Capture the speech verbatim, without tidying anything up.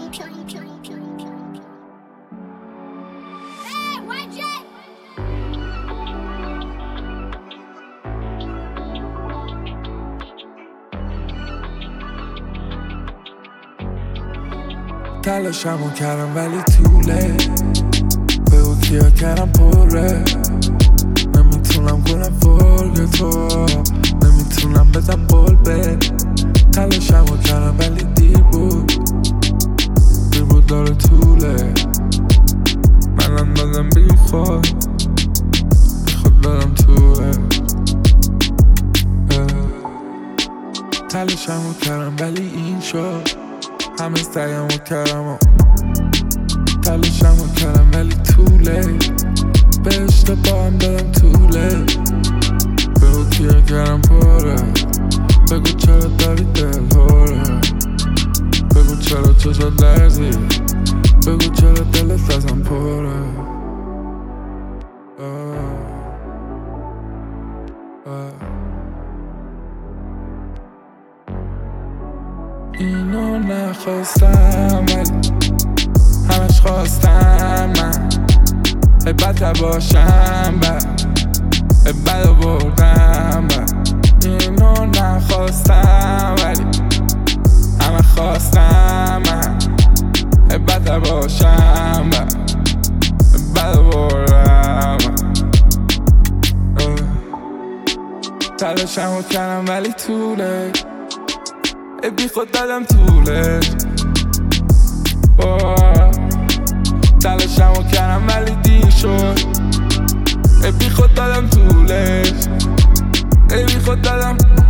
تلاشمو کردم ولی طوله بگو کیا کردم پره نمیتونم کنم فرق تو نمیتونم بزن بول به تلاشمو کردم ولی دیر بود دیر بود داره طوله من اندازم بی خود بی خود دارم توه تلاشمو کردم ولی این شد همه سعیمو کردم و تلاشمو کردم ولی طوله به اشتباهم دادم طوله بگو کیا کردم پره بگو چرا داری دل هوره بگو چرا چشات لرزی بگو چرا دلت ازم پره آه. آه. اینو نخواستم ولی همش خواستم من ای بد باشم بد ای بد بردم بد اینو نخواستم ولی همه خواستم من ای بد باشم بد ای بد بردم تلاشمو کردم ولی طوله ای بی خود دادم طولش تلاشمو کردم ولی دیر شد ای بی خود دادم طولش ای بی خود دادم